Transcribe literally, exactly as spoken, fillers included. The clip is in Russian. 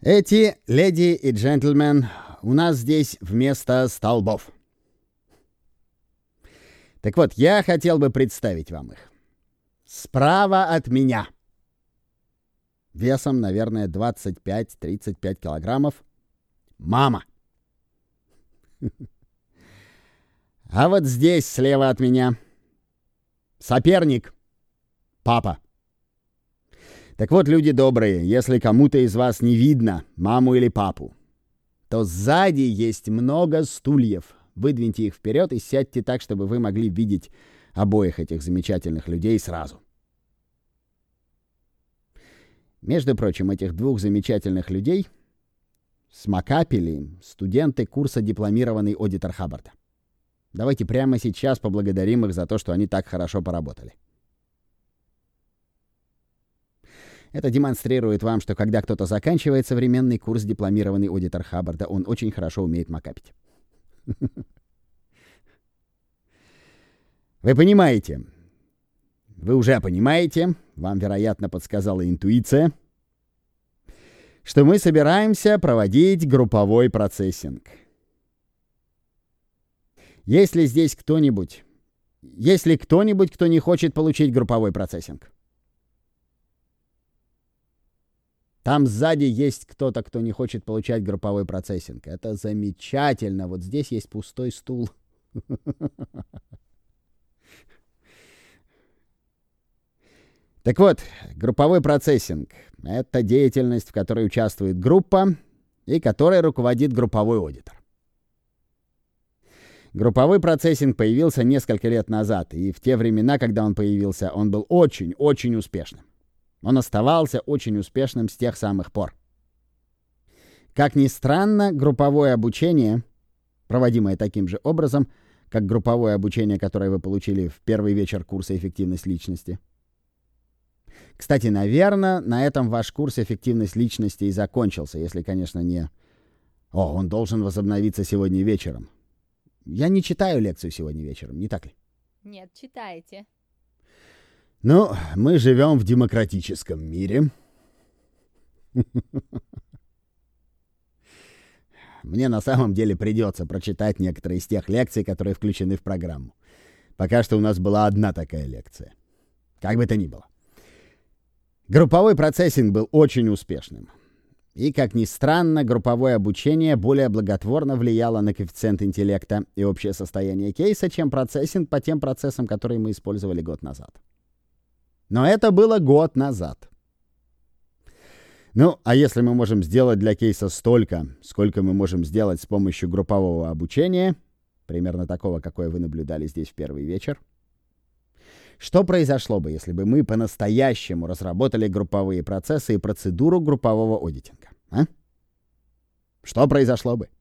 Эти, леди и джентльмен, у нас здесь вместо столбов. Так вот, я хотел бы представить вам их. Справа от меня, весом, наверное, двадцать пять тридцать пять килограммов, мама. А вот здесь, слева от меня, соперник, папа. Так вот, люди добрые, если кому-то из вас не видно маму или папу, то сзади есть много стульев. Выдвиньте их вперед и сядьте так, чтобы вы могли видеть обоих этих замечательных людей сразу. Между прочим, этих двух замечательных людей смакапили студенты курса «Дипломированный аудитор Хаббарда». Давайте прямо сейчас поблагодарим их за то, что они так хорошо поработали. Это демонстрирует вам, что когда кто-то заканчивает современный курс «Дипломированный аудитор Хаббарда», он очень хорошо умеет макапить. Вы понимаете, вы уже понимаете, вам, вероятно, подсказала интуиция, что мы собираемся проводить групповой процессинг. Есть ли здесь кто-нибудь, есть ли кто-нибудь, кто не хочет получить групповой процессинг? Там сзади есть кто-то, кто не хочет получать групповой процессинг. Это замечательно. Вот здесь есть пустой стул. Так вот, групповой процессинг — это деятельность, в которой участвует группа и которой руководит групповой аудитор. Групповой процессинг появился несколько лет назад, и в те времена, когда он появился, он был очень-очень успешным. Он оставался очень успешным с тех самых пор. Как ни странно, групповое обучение, проводимое таким же образом, как групповое обучение, которое вы получили в первый вечер курса «Эффективность личности». Кстати, наверное, на этом ваш курс «Эффективность личности» и закончился, если, конечно, не... О, он должен возобновиться сегодня вечером. Я не читаю лекцию сегодня вечером, не так ли? Нет, читаете. Ну, мы живем в демократическом мире. Мне на самом деле придется прочитать некоторые из тех лекций, которые включены в программу. Пока что у нас была одна такая лекция. Как бы то ни было. Групповой процессинг был очень успешным. И, как ни странно, групповое обучение более благотворно влияло на коэффициент интеллекта и общее состояние кейса, чем процессинг по тем процессам, которые мы использовали год назад. Но это было год назад. Ну, а если мы можем сделать для кейса столько, сколько мы можем сделать с помощью группового обучения, примерно такого, какое вы наблюдали здесь в первый вечер, что произошло бы, если бы мы по-настоящему разработали групповые процессы и процедуру группового аудитинга? А? Что произошло бы?